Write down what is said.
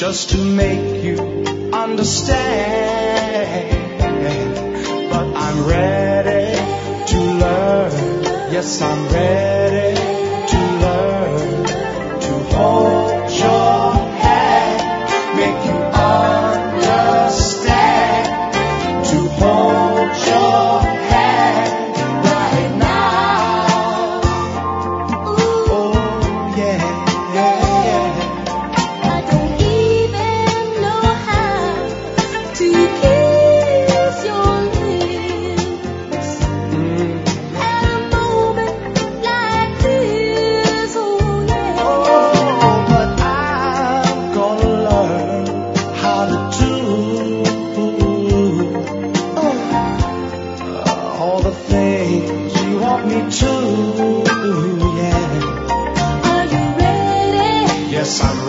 just to make you understand. But I'm ready to learn. Yes, I'm ready to learn to hold your hand, make you understand, to hold your hand right now. Oh yeah, yeah, yeah. I don't even know how to kiss your lips at a moment like this. Oh yeah. Oh, but I'm gonna learn how to do all the things you want me to. Yeah. Are you ready? Yes, I'm